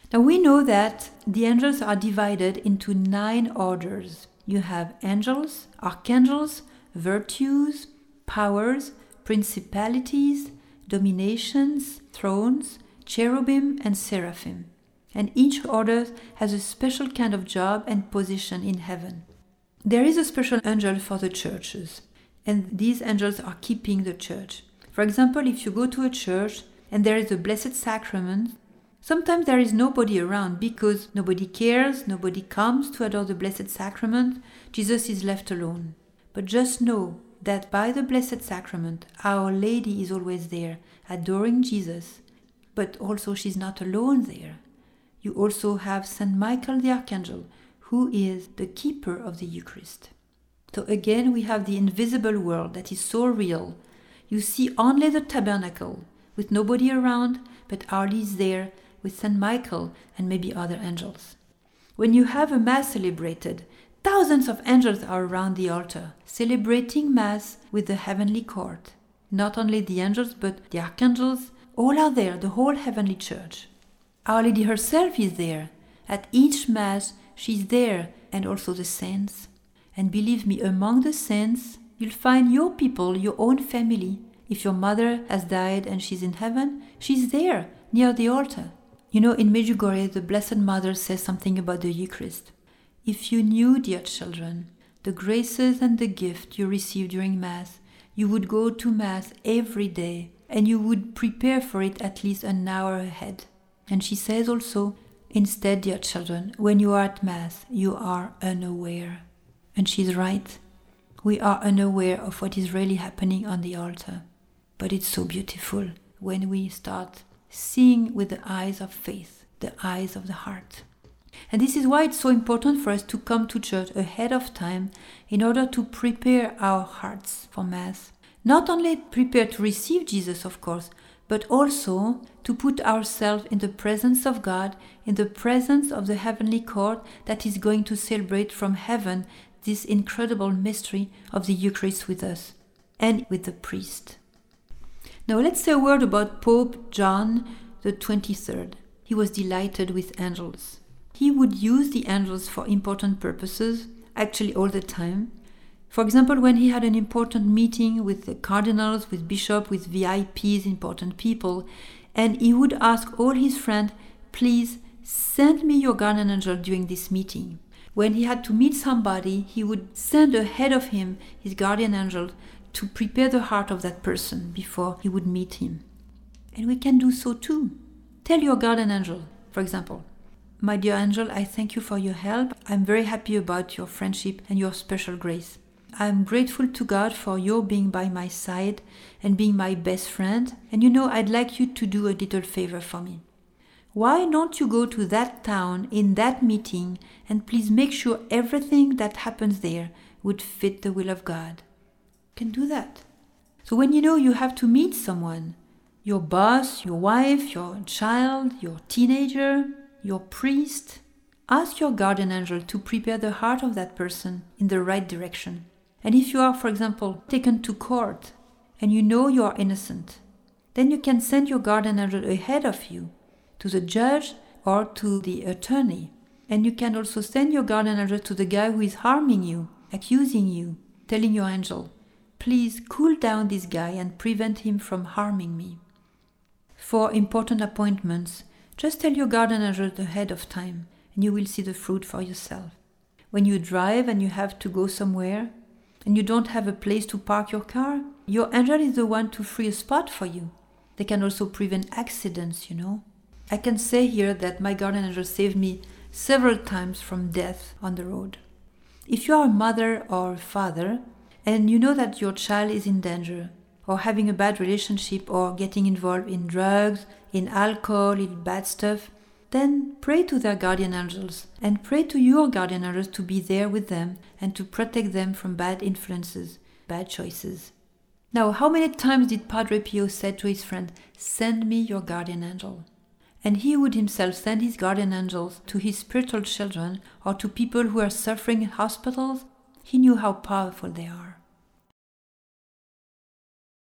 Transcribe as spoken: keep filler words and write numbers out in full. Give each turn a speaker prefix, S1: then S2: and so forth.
S1: Now we know that the angels are divided into nine orders. You have angels, archangels, virtues, powers, principalities, dominations, thrones, cherubim, and seraphim. And each order has a special kind of job and position in heaven. There is a special angel for the churches, and these angels are keeping the church. For example, if you go to a church and there is a Blessed Sacrament, sometimes there is nobody around because nobody cares, nobody comes to adore the Blessed Sacrament. Jesus is left alone. But just know that by the Blessed Sacrament, Our Lady is always there, adoring Jesus. But also she's not alone there. You also have Saint Michael the Archangel, who is the keeper of the Eucharist. So again, we have the invisible world that is so real. You see only the tabernacle, with nobody around, but Our Lady is there with Saint Michael and maybe other angels. When you have a Mass celebrated, thousands of angels are around the altar, celebrating Mass with the heavenly court. Not only the angels, but the archangels, all are there, the whole heavenly church. Our Lady herself is there. At each Mass, she's there, and also the saints. And believe me, among the saints, you'll find your people, your own family. If your mother has died and she's in heaven, she's there, near the altar. You know, in Medjugorje, the Blessed Mother says something about the Eucharist. If you knew, dear children, the graces and the gift you receive during Mass, you would go to Mass every day, and you would prepare for it at least an hour ahead. And she says also, instead, dear children, when you are at Mass, you are unaware. And she's right. We are unaware of what is really happening on the altar. But it's so beautiful when we start seeing with the eyes of faith, the eyes of the heart. And this is why it's so important for us to come to church ahead of time in order to prepare our hearts for Mass. Not only prepare to receive Jesus, of course, but also to put ourselves in the presence of God, in the presence of the heavenly court that is going to celebrate from heaven this incredible mystery of the Eucharist with us and with the priest. Now let's say a word about Pope John the twenty-third. He was delighted with angels. He would use the angels for important purposes, actually all the time. For example, when he had an important meeting with the cardinals, with bishops, with V I Ps, important people, and he would ask all his friends, please send me your guardian angel during this meeting. When he had to meet somebody, he would send ahead of him his guardian angel to prepare the heart of that person before he would meet him. And we can do so too. Tell your guardian angel, for example, my dear angel, I thank you for your help. I'm very happy about your friendship and your special grace. I'm grateful to God for your being by my side and being my best friend. And you know, I'd like you to do a little favor for me. Why don't you go to that town in that meeting and please make sure everything that happens there would fit the will of God? You can do that. So when you know you have to meet someone, your boss, your wife, your child, your teenager, your priest, ask your guardian angel to prepare the heart of that person in the right direction. And if you are, for example, taken to court and you know you are innocent, then you can send your guardian angel ahead of you to the judge or to the attorney. And you can also send your guardian angel to the guy who is harming you, accusing you, telling your angel, please cool down this guy and prevent him from harming me. For important appointments, just tell your guardian angel ahead of time and you will see the fruit for yourself. When you drive and you have to go somewhere and you don't have a place to park your car, your angel is the one to free a spot for you. They can also prevent accidents, you know. I can say here that my guardian angel saved me several times from death on the road. If you are a mother or a father and you know that your child is in danger or having a bad relationship or getting involved in drugs, in alcohol, in bad stuff, then pray to their guardian angels and pray to your guardian angels to be there with them and to protect them from bad influences, bad choices. Now, how many times did Padre Pio say to his friend, send me your guardian angel? And he would himself send his guardian angels to his spiritual children or to people who are suffering in hospitals. He knew how powerful they are.